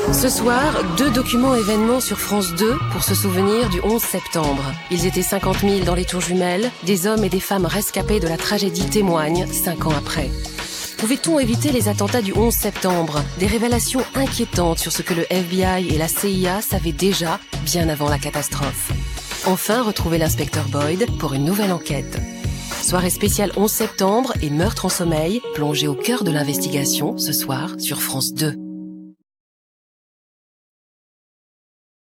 Ce soir, 2 documents événements sur France 2 pour se souvenir du 11 septembre. Ils étaient 50 000 dans les tours jumelles, des hommes et des femmes rescapés de la tragédie témoignent 5 ans après. Pouvait-on éviter les attentats du 11 septembre? Des révélations inquiétantes sur ce que le FBI et la CIA savaient déjà bien avant la catastrophe. Enfin, retrouvez l'inspecteur Boyd pour une nouvelle enquête. Soirée spéciale 11 septembre et meurtre en sommeil, plongé au cœur de l'investigation ce soir sur France 2.